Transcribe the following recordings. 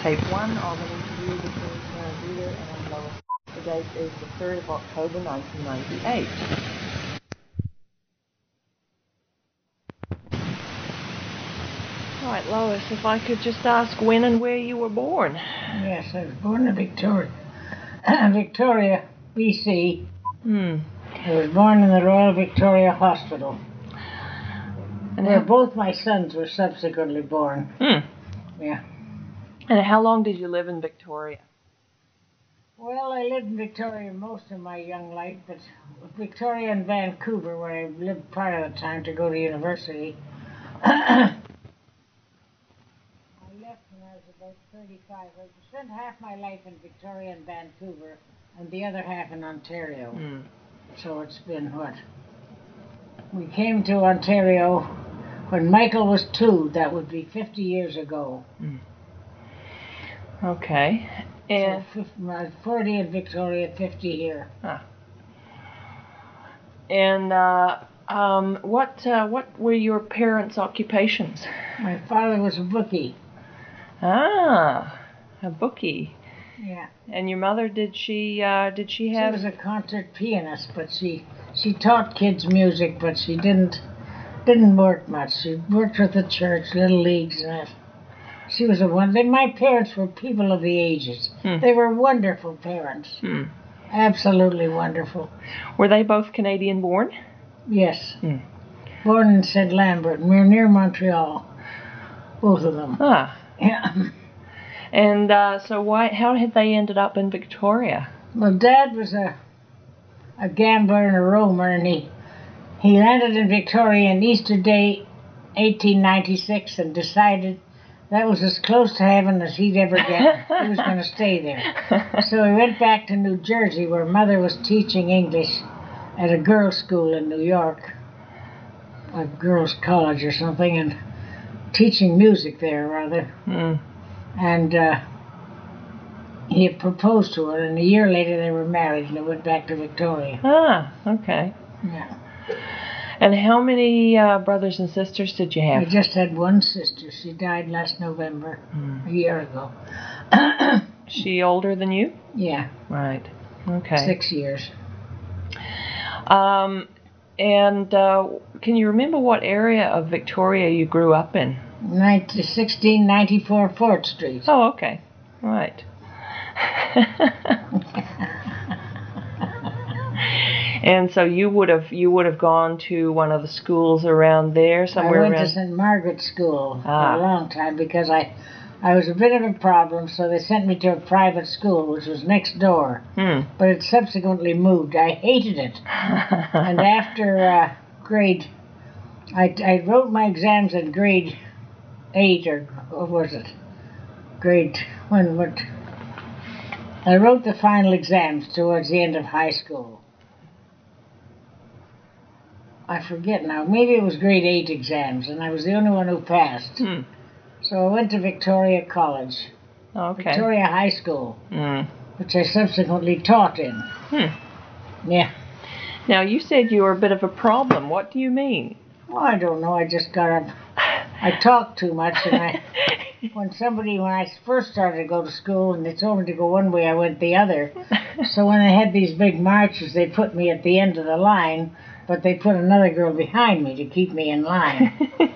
Tape 1 of an interview between Karen Breeder and Lois. The date is the 3rd of October 1998. Alright, Lois, if I could just ask when and where you were born. Yes, I was born in Victoria, BC. I was born in the Royal Victoria Hospital, where both my sons were subsequently born. Yeah. And how long did you live in Victoria? Well, I lived in Victoria most of my young life, but Victoria and Vancouver, where I lived part of the time to go to university. I left when I was about 35. I spent half my life in Victoria and Vancouver, and the other half in Ontario. So it's been what? We came to Ontario when Michael was 2. That would be 50 years ago. Okay. And so 40 in Victoria, 50 here. And what were your parents' occupations? My father was a bookie. Ah, a bookie. Yeah. And your mother, did she have... She was a concert pianist, but she taught kids music, but she didn't work much. She worked with the church, little leagues, and that. She was my parents were people of the ages. They were wonderful parents. Absolutely wonderful. Were they both Canadian born? Yes. Born in St. Lambert. We're near Montreal. Both of them. Yeah. And so how had they ended up in Victoria? Well, Dad was a gambler and a roamer, and he landed in Victoria on Easter Day, 1896, and decided that was as close to heaven as he'd ever get. He was going to stay there. So he went back to New Jersey, where Mother was teaching English at a girls' school in New York, a girls' college or something, and teaching music there, rather. And he had proposed to her, and a year later they were married, and they went back to Victoria. Ah, okay. Yeah. And how many brothers and sisters did you have? I just had one sister. She died last November, a year ago. She older than you? Yeah. Right. Okay. 6 years. And can you remember what area of Victoria you grew up in? 1694 Fort Street. Oh, okay. Right. And so you would have gone to one of the schools around there somewhere. I went to St. Margaret's School for a long time because I was a bit of a problem, so they sent me to a private school which was next door. But it subsequently moved. I hated it. And after I wrote my exams in grade 8 or what was it? I wrote the final exams towards the end of high school. I forget now. Maybe it was grade 8 exams, and I was the only one who passed. So I went to Victoria College. Okay. Victoria High School, which I subsequently taught in. Yeah. Now, you said you were a bit of a problem. What do you mean? Oh, I don't know. I just got up. I talked too much, and when I first started to go to school and they told me to go one way, I went the other. So when they had these big marches, they put me at the end of the line, but they put another girl behind me to keep me in line.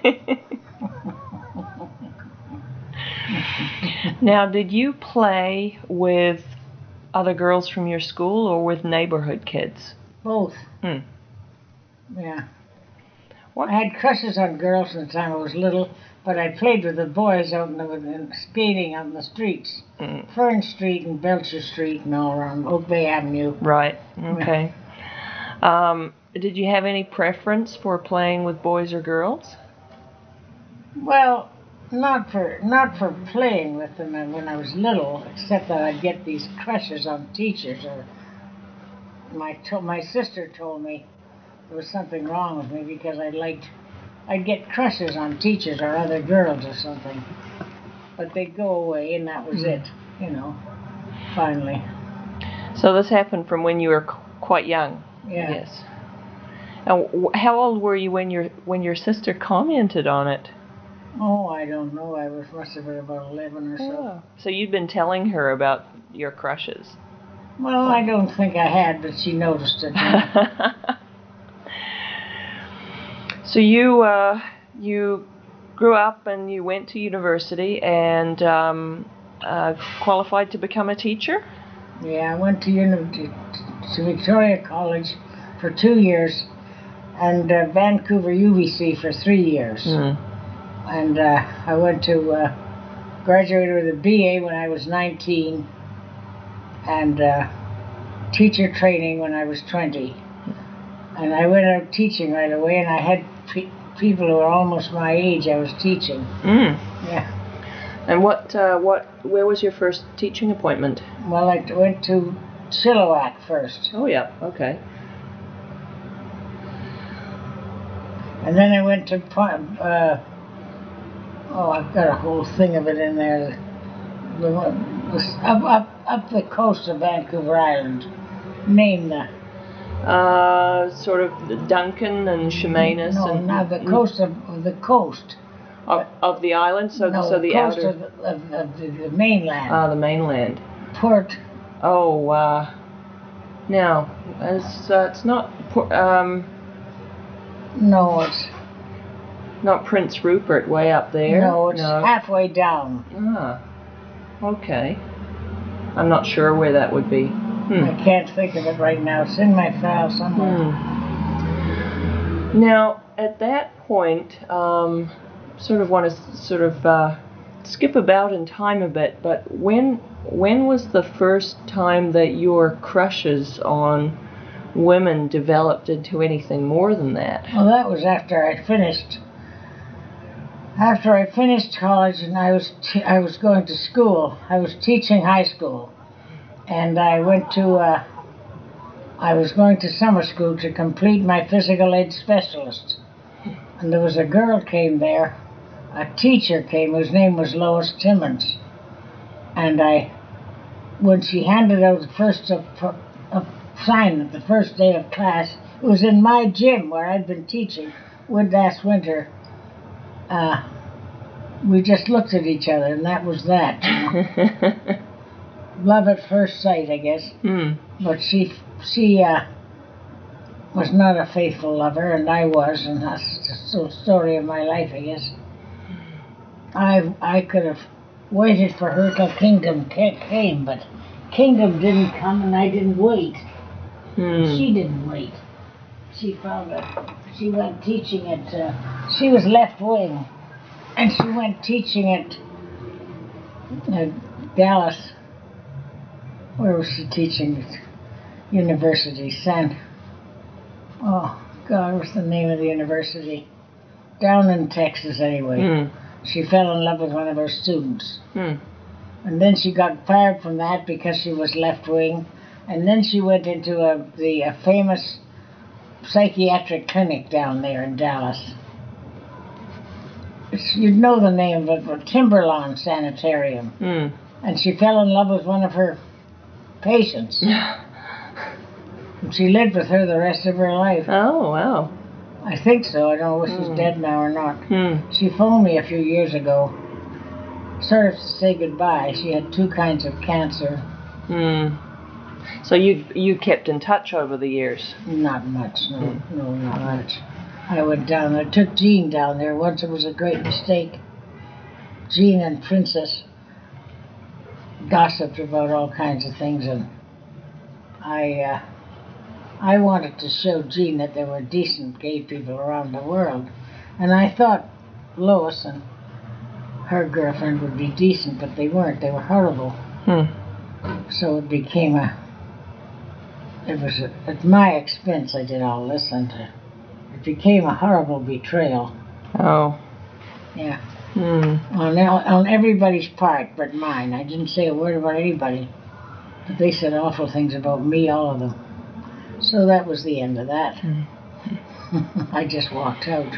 Now, did you play with other girls from your school or with neighborhood kids? Both. Yeah. I had crushes on girls from the time I was little, but I played with the boys out skating out in the streets. Fern Street and Belcher Street and all around Oak Bay Avenue. Right. Okay. Did you have any preference for playing with boys or girls? Well, not for playing with them when I was little, except that I'd get these crushes on teachers. Or my sister told me there was something wrong with me because I'd get crushes on teachers or other girls or something. But they'd go away, and that was it, finally. So this happened from when you were quite young? Yeah. Yes. Now, how old were you when your sister commented on it? Oh, I don't know. Must have been about 11 or so. Oh. So you'd been telling her about your crushes. Well, I don't think I had, but she noticed it. So you grew up and you went to university and qualified to become a teacher? Yeah, I went to Victoria College for 2 years and Vancouver UBC for 3 years. Mm. And I went to graduated with a BA when I was 19 and teacher training when I was 20. And I went out teaching right away, and I had people who were almost my age I was teaching. Mm. Yeah. And where was your first teaching appointment? Well, I went to Chilliwack first. Oh, yeah, okay. And then I went to, I've got a whole thing of it in there. Up the coast of Vancouver Island. Name that. Sort of Duncan and Chemainus. No, and now the coast of the coast. Of the island, so No, so the coast outer of the mainland. the mainland. Port. Oh, now it's not No, it's not Prince Rupert way up there. no, it's halfway down. Ah, okay. I'm not sure where that would be. I can't think of it right now. It's in my file somewhere. Now, at that point, sort of want to skip about in time a bit, but when was the first time that your crushes on women developed into anything more than that? Well, that was after I finished. After I finished college, and I was going to school. I was teaching high school, and I went to. I was going to summer school to complete my physical aid specialist, and there was a girl came there. A teacher came whose name was Lois Timmons, and when she handed out the first assignment, the first day of class, it was in my gym where I'd been teaching last winter. We just looked at each other, and that was that. You know? Love at first sight, I guess. Mm. But she was not a faithful lover, and I was, and that's the story of my life, I guess. I could have waited for her till Kingdom came, but Kingdom didn't come, and I didn't wait. She didn't wait. She found that she went teaching at. She was left wing, and she went teaching at Dallas. Where was she teaching? University, oh God, what's the name of the university? Down in Texas, anyway. She fell in love with one of her students. And then she got fired from that because she was left wing. And then she went into the famous psychiatric clinic down there in Dallas. You'd know the name of it, Timberlawn Sanitarium. And she fell in love with one of her patients. And she lived with her the rest of her life. Oh, wow. I think so. I don't know if she's dead now or not. She phoned me a few years ago, sort of to say goodbye. She had 2 kinds of cancer. So you kept in touch over the years? Not much, no, not much. I went down there, took Jean down there. Once it was a great mistake. Jean and Princess gossiped about all kinds of things, and I wanted to show Jean that there were decent gay people around the world. And I thought Lois and her girlfriend would be decent, but they weren't. They were horrible. So it became at my expense I did all this, and it became a horrible betrayal. Oh. Yeah. On everybody's part but mine. I didn't say a word about anybody, but they said awful things about me, all of them. So that was the end of that. I just walked out.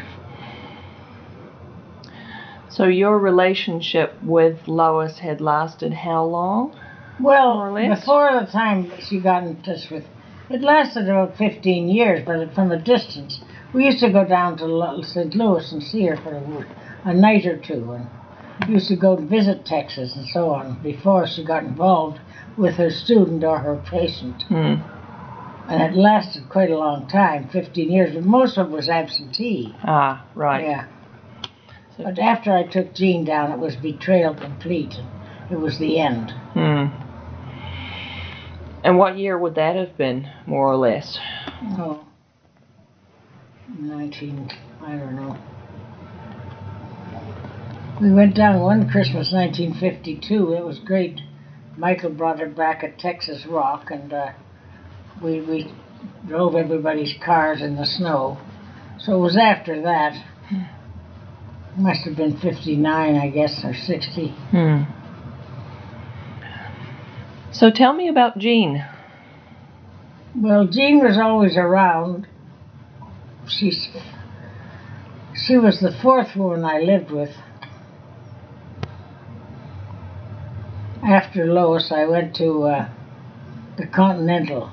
So your relationship with Lois had lasted how long? Well, more or less? Before the time she got in touch with, it lasted about 15 years, but from a distance. We used to go down to St. Louis and see her for a night or two, and used to go to visit Texas and so on before she got involved with her student or her patient. Hmm. And it lasted quite a long time, 15 years, but most of it was absentee. Ah, right. Yeah. But after I took Jean down, it was betrayal complete. It was the end. Hmm. And what year would that have been, more or less? Oh, I don't know. We went down one Christmas, 1952. It was great. Michael brought her back a Texas rock, and we drove everybody's cars in the snow. So it was after that. Must have been 59, I guess, or 60. Hmm. So tell me about Jean. Well, Jean was always around. She was the fourth woman I lived with. After Lois, I went to the Continental.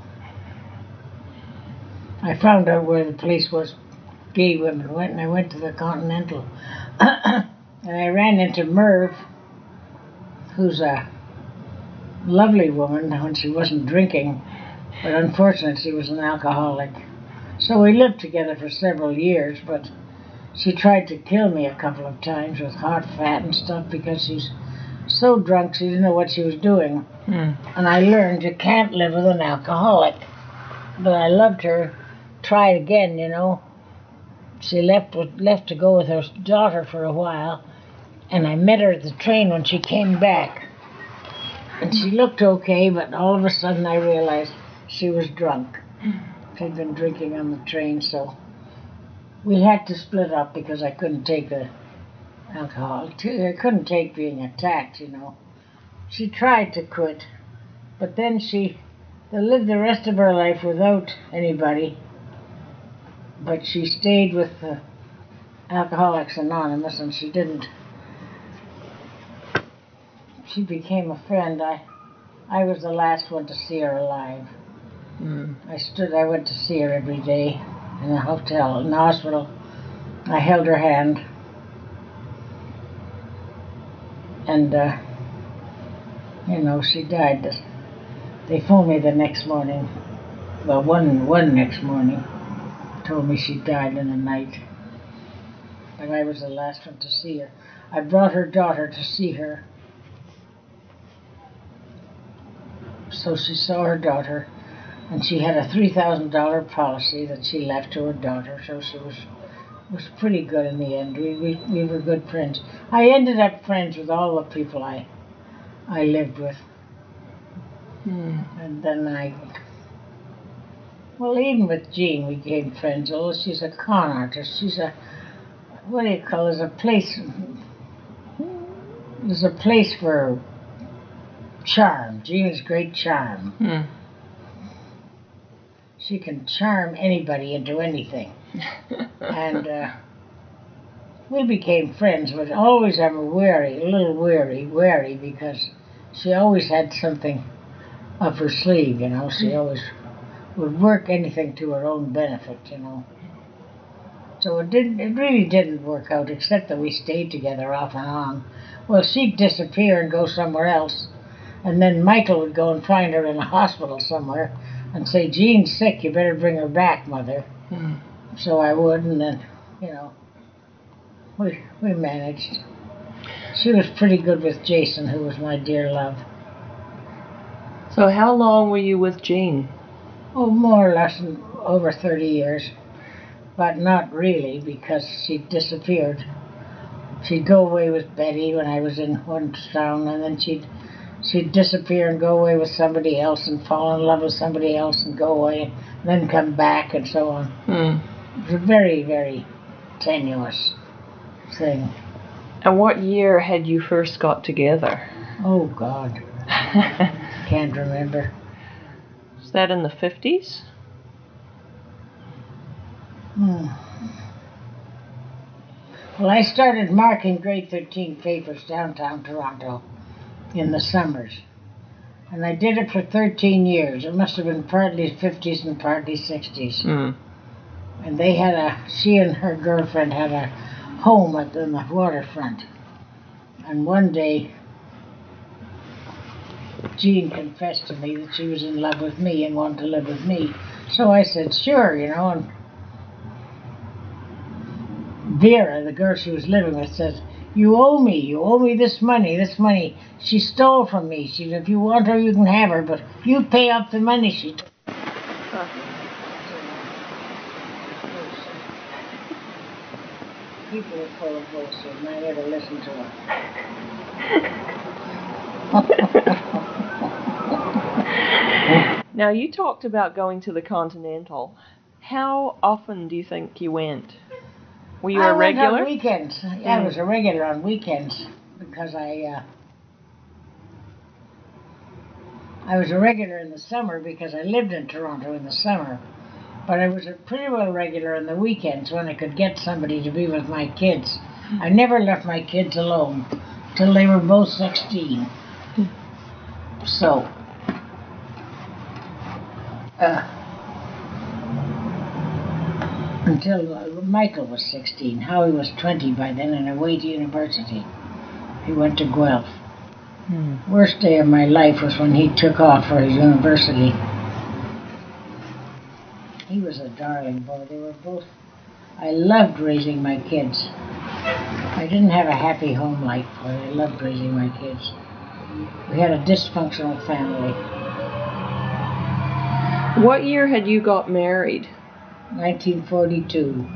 I found out where the place was gay women went, and I went to the Continental. And I ran into Merv, who's a lovely woman when she wasn't drinking, but unfortunately she was an alcoholic. So we lived together for several years, but she tried to kill me a couple of times with hot fat and stuff because she's so drunk she didn't know what she was doing. And I learned you can't live with an alcoholic. But I loved her. Try again, you know. She left to go with her daughter for a while, and I met her at the train when she came back. And she looked okay, but all of a sudden I realized she was drunk. She'd been drinking on the train, so we had to split up because I couldn't take the alcohol. I couldn't take being attacked, you know. She tried to quit, but then she lived the rest of her life without anybody. But she stayed with Alcoholics Anonymous, and she didn't. She became a friend. I was the last one to see her alive. I went to see her every day in the hotel, in the hospital. I held her hand. And, you know, she died. They phoned me the next morning. Well, one next morning. Told me she died in the night. But I was the last one to see her. I brought her daughter to see her. So she saw her daughter, and she had a $3,000 policy that she left to her daughter, so she was pretty good in the end. We were good friends. I ended up friends with all the people I lived with. And then well, even with Jean, we became friends. Although she's a con artist, she's what do you call it? There's a place for charm. Jean is great charm. She can charm anybody into anything. And we became friends, but always I'm a little wary, because she always had something up her sleeve, you know. She always would work anything to her own benefit, you know. So it really didn't work out, except that we stayed together off and on. Well, she'd disappear and go somewhere else, and then Michael would go and find her in a hospital somewhere and say, "Jean's sick, you better bring her back, Mother." So I would, and then, you know, we managed. She was pretty good with Jason, who was my dear love. So how long were you with Jean? Oh, more or less over 30 years. But not really, because she disappeared. She'd go away with Betty when I was in Town, and then she'd disappear and go away with somebody else and fall in love with somebody else and go away and then come back and so on. It was a very, very tenuous thing. And what year had you first got together? Oh, God. Can't remember. Was that in the 50s? Well, I started marking grade 13 papers downtown Toronto in the summers. And I did it for 13 years. It must have been partly 50s and partly 60s. And she and her girlfriend had a home on the waterfront. And one day, Jean confessed to me that she was in love with me and wanted to live with me. So I said, sure, you know. And Vera, the girl she was living with, says, you owe me this money. She stole from me. She said, if you want her, you can have her, but you pay up the money she took. People are full of bullshit, and I never listen to them. Now, you talked about going to the Continental. How often do you think you went? Were you a regular? I went on weekends. I was a regular on weekends because I was a regular in the summer because I lived in Toronto in the summer. But I was a pretty well regular on the weekends when I could get somebody to be with my kids. I never left my kids alone till they were both 16. So, until Michael was 16. Howie was 20 by then and away to university. He went to Guelph. Worst day of my life was when he took off for his university. He was a darling boy. They were both. I loved raising my kids. I didn't have a happy home life, but I loved raising my kids. We had a dysfunctional family. What year had you got married? 1942.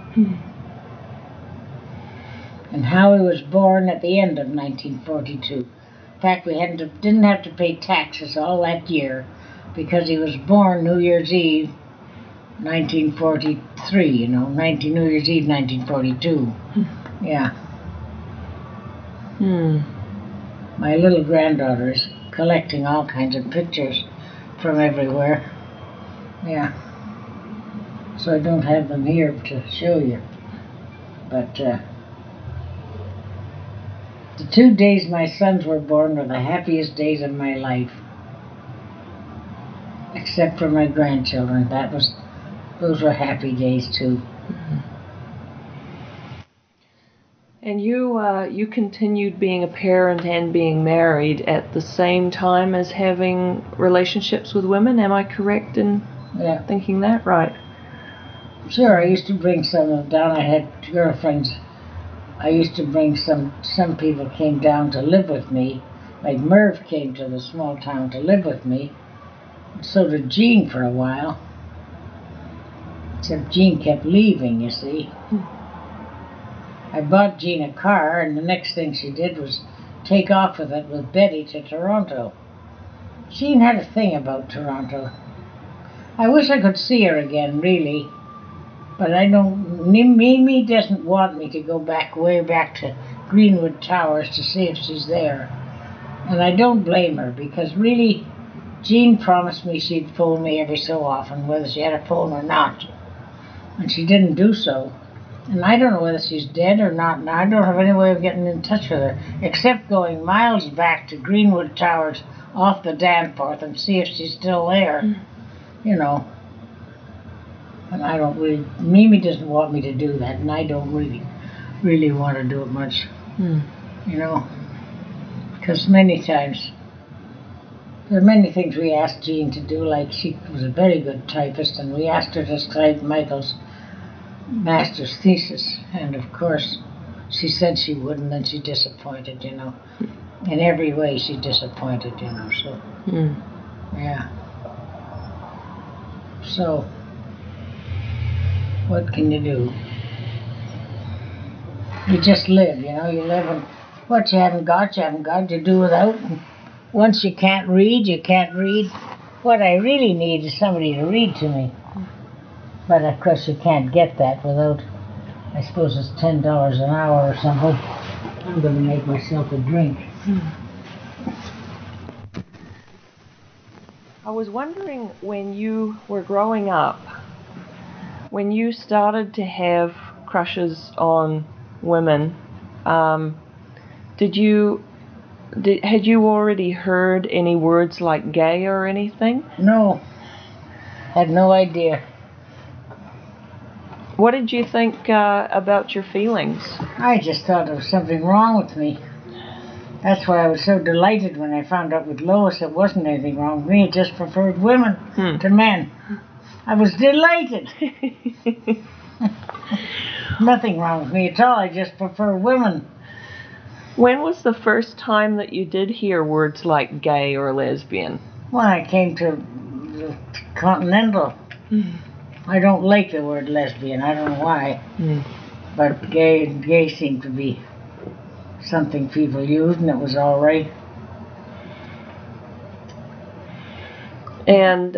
And Howie was born at the end of 1942. In fact, we didn't have to pay taxes all that year because he was born New Year's Eve 1943, you know, New Year's Eve 1942. Yeah. My little granddaughter is collecting all kinds of pictures from everywhere. Yeah. So I don't have them here to show you. But the 2 days my sons were born were the happiest days of my life. Except for my grandchildren. Those were happy days too. And you continued being a parent and being married at the same time as having relationships with women. Am I correct in thinking that? Right. Sure, I used to bring some of them down. I had girlfriends. I used to bring some people came down to live with me. Like Merv came to the small town to live with me. So did Jean for a while. Except Jean kept leaving, you see. I bought Jean a car, and the next thing she did was take off with it with Betty to Toronto. Jean had a thing about Toronto. I wish I could see her again, really. But I don't. Mimi doesn't want me to go way back to Greenwood Towers to see if she's there. And I don't blame her, because really, Jean promised me she'd phone me every so often, whether she had a phone or not. And she didn't do so. And I don't know whether she's dead or not, and I don't have any way of getting in touch with her, except going miles back to Greenwood Towers off the Danforth and see if she's still there. You know. And I don't really, Mimi doesn't want me to do that, and I don't really want to do it much. You know. Because many times, there are many things we asked Jean to do, like she was a very good typist, and we asked her to type Michael's master's thesis, and of course she said she wouldn't, and she disappointed, you know. In every way she disappointed, you know, so. Yeah. So, what can you do? You just live, you know, you live, and what you haven't got, you do without. And once you can't read, you can't read. What I really need is somebody to read to me. But of course you can't get that without, I suppose it's $10 an hour or something. I'm going to make myself a drink. I was wondering, when you were growing up, when you started to have crushes on women, had you already heard any words like gay or anything? No. Had no idea. What did you think about your feelings? I just thought there was something wrong with me. That's why I was so delighted when I found out with Lois it wasn't anything wrong with me. It just preferred women to men. I was delighted. Nothing wrong with me at all. I just prefer women. When was the first time that you did hear words like gay or lesbian? When I came to the Continental. I don't like the word lesbian. I don't know why. But gay seemed to be something people used, and it was all right. And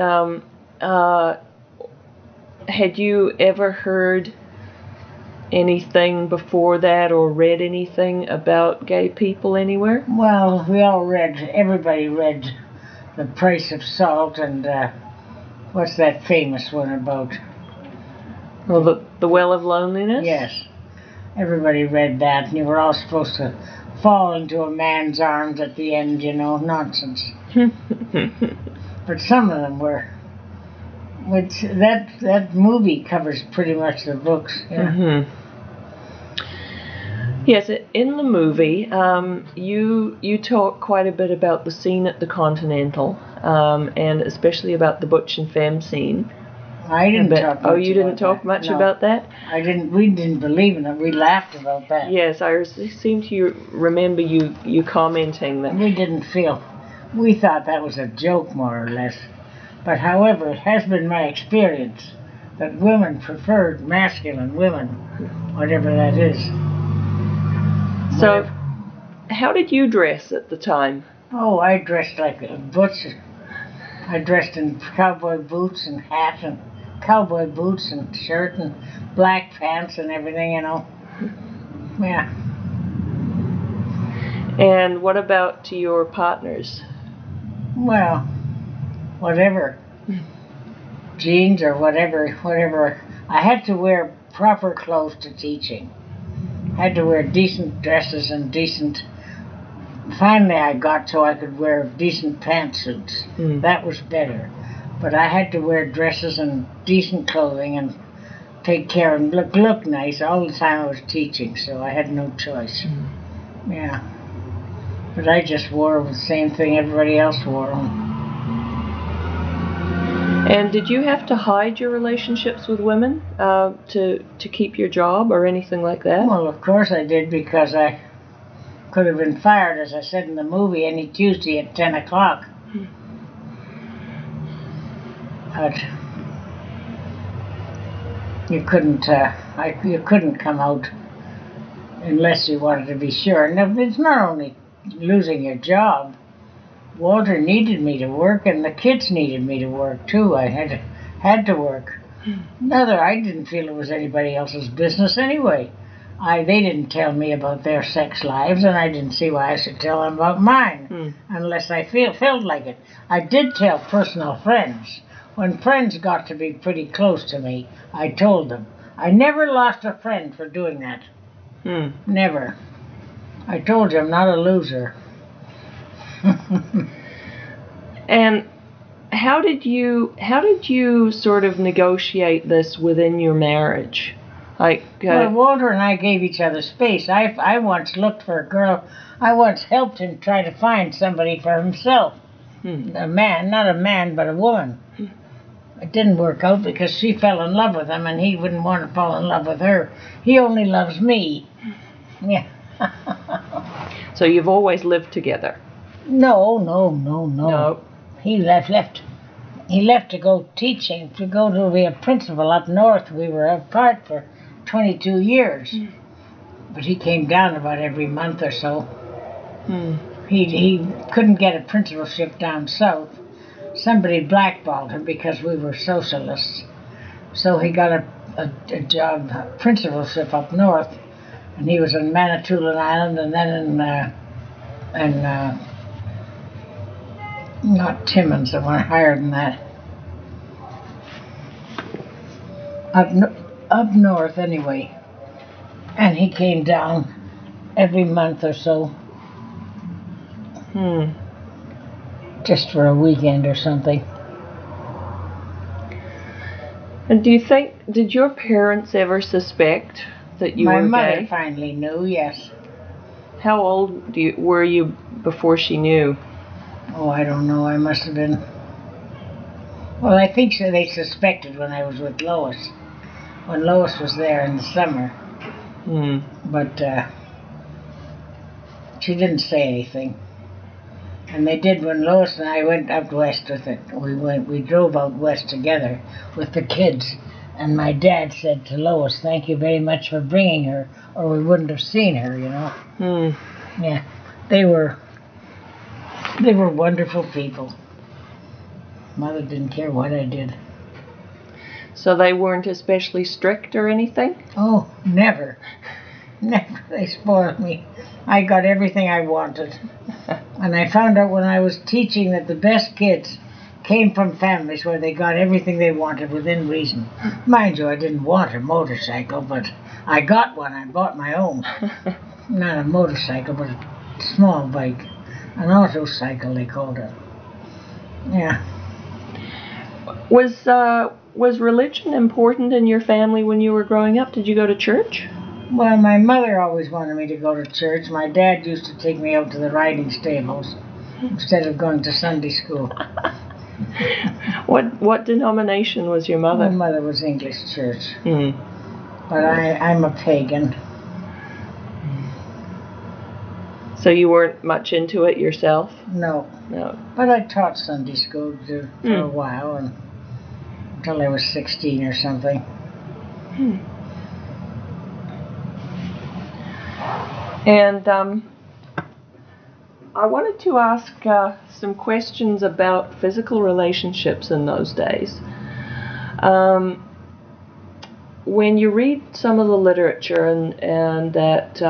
had you ever heard anything before that or read anything about gay people anywhere? Well, everybody read The Price of Salt and what's that famous one about? Well, the Well of Loneliness? Yes. Everybody read that, and you were all supposed to fall into a man's arms at the end, nonsense. But some of them were. Which that movie covers pretty much the books. Yeah. Yes, in the movie, you talk quite a bit about the scene at the Continental, and especially about the Butch and Femme scene. I didn't talk much. Oh, you didn't talk much about that? We didn't believe in it. We laughed about that. Yes, I seem to remember you commenting that. We didn't feel. We thought that was a joke, more or less. But however, it has been my experience that women preferred masculine women, whatever that is. So, how did you dress at the time? Oh, I dressed like a butcher. I dressed in cowboy boots and hat and cowboy boots and shirt and black pants and everything, Yeah. And what about to your partners? Well, whatever. Jeans or whatever. I had to wear proper clothes to teaching. I had to wear decent dresses and decent... Finally I got so I could wear decent pantsuits. That was better. But I had to wear dresses and decent clothing and take care and look nice all the time I was teaching, so I had no choice. Yeah. But I just wore the same thing everybody else wore. And did you have to hide your relationships with women to keep your job or anything like that? Well, of course I did, because I could have been fired, as I said in the movie, any Tuesday at 10 o'clock. But you couldn't come out unless you wanted to be sure. And it's not only losing your job. Walter needed me to work, and the kids needed me to work too. I had to work. I didn't feel it was anybody else's business anyway. They didn't tell me about their sex lives, and I didn't see why I should tell them about mine, unless I felt like it. I did tell personal friends. When friends got to be pretty close to me, I told them. I never lost a friend for doing that. Never. I told you I'm not a loser. And how did you sort of negotiate this within your marriage? Well, Walter and I gave each other space. I once looked for a girl. I once helped him try to find somebody for himself. A man, not a man, but a woman. It didn't work out because she fell in love with him, and he wouldn't want to fall in love with her. He only loves me. Yeah. So you've always lived together? No. He left. He left to go teaching, to go to be a principal up north. We were apart for 22 years. But he came down about every month or so. He couldn't get a principalship down south. Somebody blackballed him because we were socialists. So he got a job, a principalship up north. And he was in Manitoulin Island, and then in not Timmins, they weren't higher than that. Up north, anyway. And he came down every month or so. Just for a weekend or something. And do you think, did your parents ever suspect that you My were mother gay? finally knew, yes. How old were you before she knew? Oh, I don't know. I must have been. Well, I think so. They suspected when I was with Lois. When Lois was there in the summer. Hmm. But she didn't say anything. And they did when Lois and I went out west with it. We drove out west together with the kids. And my dad said to Lois, "Thank you very much for bringing her, or we wouldn't have seen her, you know." Hmm. Yeah, they were wonderful people. Mother didn't care what I did. So they weren't especially strict or anything? Oh, never. Never. They spoiled me. I got everything I wanted. And I found out when I was teaching that the best kids came from families where they got everything they wanted within reason. Mind you, I didn't want a motorcycle, but I got one. I bought my own. Not a motorcycle, but a small bike. An auto cycle, they called it. Yeah. Was religion important in your family when you were growing up? Did you go to church? Well, my mother always wanted me to go to church. My dad used to take me out to the riding stables instead of going to Sunday school. What denomination was your mother? My mother was English church. Hmm. But I'm a pagan. So you weren't much into it yourself? No. No. But I taught Sunday school for a while, until I was 16 or something. Hmm. And I wanted to ask some questions about physical relationships in those days. When you read some of the literature and that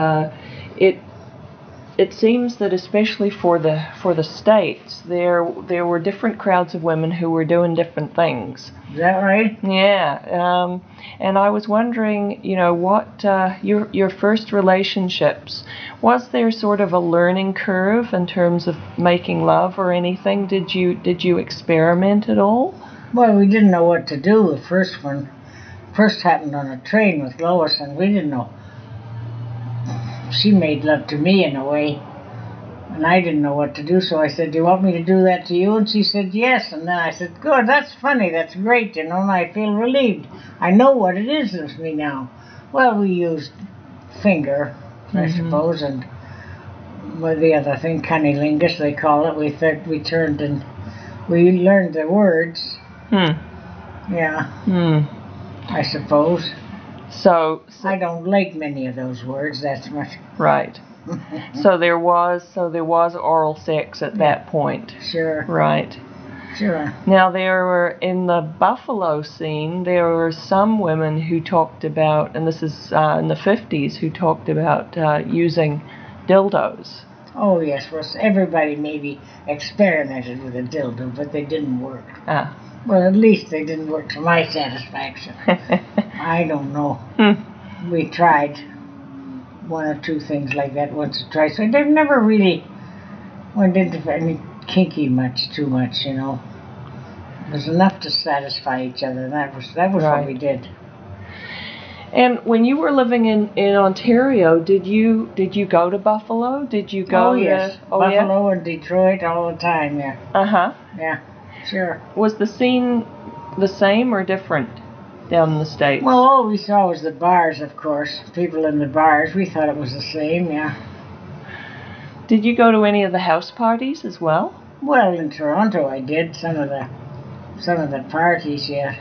it seems that especially for the States there were different crowds of women who were doing different things. Is that right? Yeah, and I was wondering, what your first relationships, was there sort of a learning curve in terms of making love or anything? Did you experiment at all? Well, we didn't know what to do. The first one first happened on a train with Lois, and we didn't know. She made love to me in a way, and I didn't know what to do, so I said, "Do you want me to do that to you?" And she said, "Yes." And then I said, "Good, that's funny, that's great, and I feel relieved. I know what it is with me now." Well, we used finger, I suppose, and the other thing, cunnilingus, they call it. We turned and we learned the words. Yeah. I suppose. So I don't like many of those words. That's much. Right. So there was oral sex at that point. Sure. Right. Sure. Now there were, in the Buffalo scene, there were some women who talked about, and this is in the 50s, who talked about using dildos. Oh yes, well everybody maybe experimented with a dildo, but they didn't work. Well, at least they didn't work to my satisfaction. I don't know. We tried one or two things like that once or twice. So they've never really went into any kinky too much. It was enough to satisfy each other, and that was right. What we did. And when you were living in Ontario, did you go to Buffalo? Did you go? Oh yes, Buffalo and Detroit all the time. Yeah. Yeah. Sure. Was the scene the same or different down in the States? Well, all we saw was the bars, of course. People in the bars. We thought it was the same, yeah. Did you go to any of the house parties as well? Well, in Toronto I did some of the parties, yeah.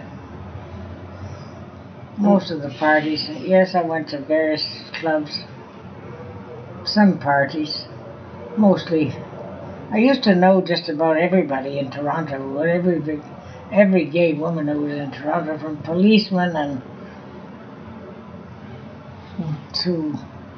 Most of the parties. Yes, I went to various clubs. Some parties. Mostly. I used to know just about everybody in Toronto, every gay woman who was in Toronto, from policemen and to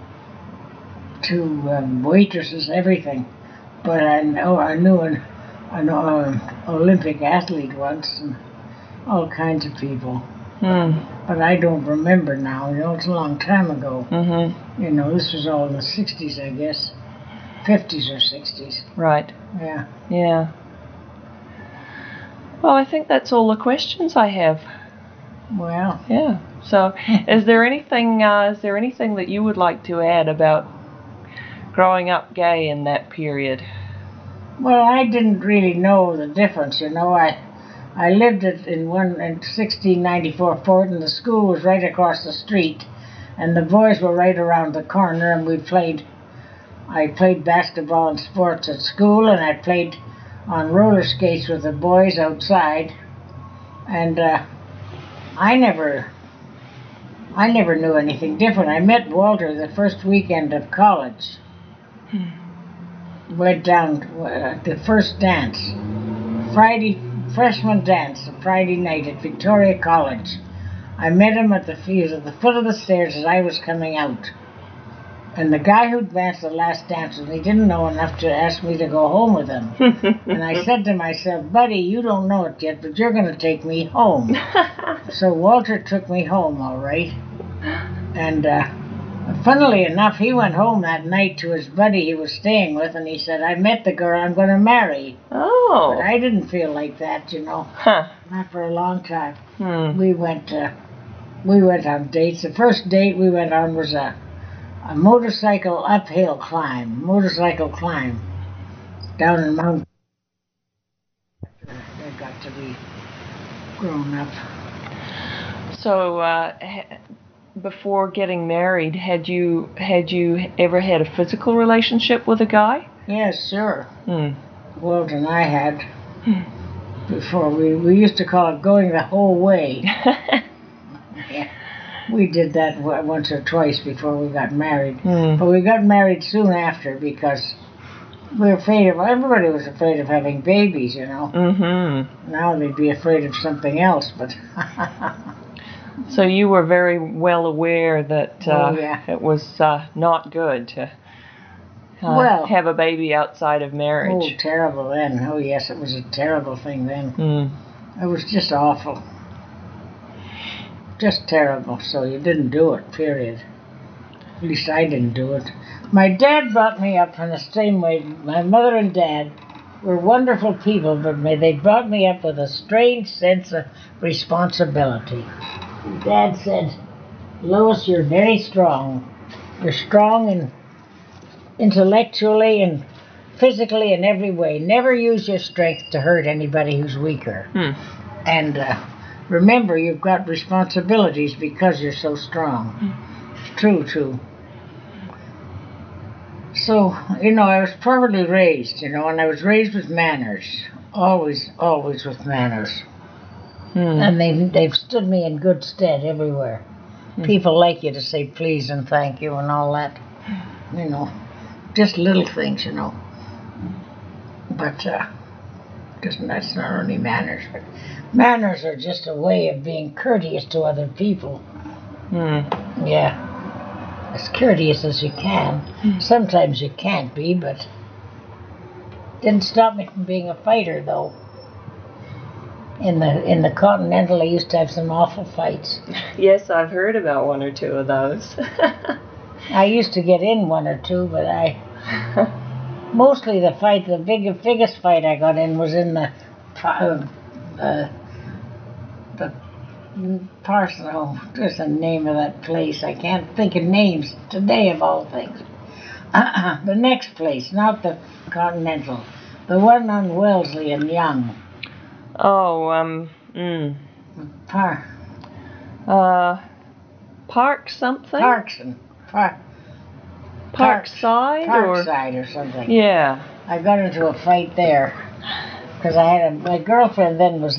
waitresses, everything. But I knew an Olympic athlete once, and all kinds of people. But I don't remember now. It's a long time ago. This was all in the 60s, I guess. 50s or 60s. Right. Yeah. Yeah. Well, I think that's all the questions I have. Well, Yeah. So, is there anything that you would like to add about growing up gay in that period? well, I didn't really know the difference, you know. I lived in 1694 Fort, and the school was right across the street, and the boys were right around the corner, and I played basketball and sports at school, and I played on roller skates with the boys outside, and I never knew anything different. I met Walter the first weekend of college. Went down the first dance, freshman dance, a Friday night at Victoria College. I met him he was at the foot of the stairs as I was coming out. And the guy who danced the last dance, he didn't know enough to ask me to go home with him. And I said to myself, buddy, you don't know it yet, but you're going to take me home. So Walter took me home, all right. And funnily enough, he went home that night to his buddy he was staying with, and he said, I met the girl I'm going to marry. Oh. But I didn't feel like that, you know. Huh. Not for a long time. Hmm. We went on dates. The first date we went on was a motorcycle uphill climb, down in Mount. They got to be grown up. So, before getting married, had you ever had a physical relationship with a guy? Yes, sure. Hmm. Walt and I had before. We used to call it going the whole way. Yeah. We did that once or twice before we got married. But we got married soon after because everybody was afraid of having babies, you know. Mm-hmm. Now they'd be afraid of something else, but... So you were very well aware that it was not good to have a baby outside of marriage. Oh, terrible then. Oh, yes, it was a terrible thing then. It was just awful. Just terrible. So you didn't do it, period. At least I didn't do it. My dad brought me up in the same way. My mother and dad were wonderful people, but they brought me up with a strange sense of responsibility. Dad said, Lois, you're very strong. You're strong intellectually and physically in every way. Never use your strength to hurt anybody who's weaker. And remember, you've got responsibilities because you're so strong. True. So, you know, I was properly raised, you know, and I was raised with manners. Always with manners. And they've stood me in good stead everywhere. People like you to say please and thank you and all that. You know, just little things, you know. But that's not only manners, but manners are just a way of being courteous to other people. Yeah. As courteous as you can. Sometimes you can't be, but didn't stop me from being a fighter, though. In the Continental, I used to have some awful fights. Yes, I've heard about one or two of those. I used to get in one or two, but mostly the biggest fight I got in was in the Parson. Oh, what's the name of that place? I can't think of names today of all things. The next place, not the Continental, the one on Wellesley and Young. Oh, Park something? Parkside or something. Yeah. I got into a fight there because I had my girlfriend then was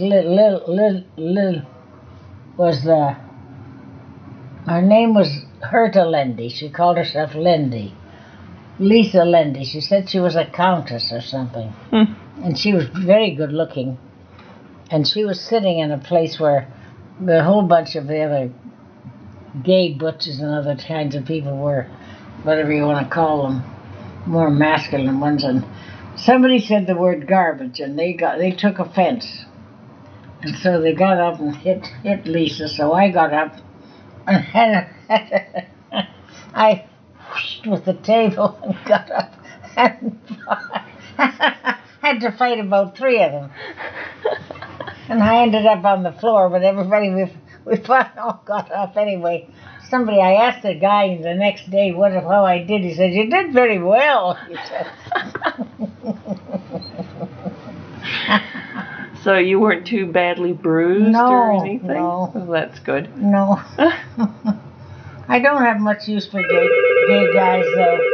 her name was Herta Lindy. She called herself Lindy. Lisa Lindy. She said she was a countess or something. And she was very good looking. And she was sitting in a place where the whole bunch of the other gay butches and other kinds of people were, whatever you want to call them, more masculine ones. And somebody said the word garbage, and they took offense. And so they got up and hit Lisa. So I got up and I whooshed with the table and got up and had to fight about three of them. And I ended up on the floor, but everybody we finally all got up anyway. I asked the guy the next day how I did. He said, "You did very well," he said. So you weren't too badly bruised or anything? No. Well, that's good. No. I don't have much use for gay guys, though.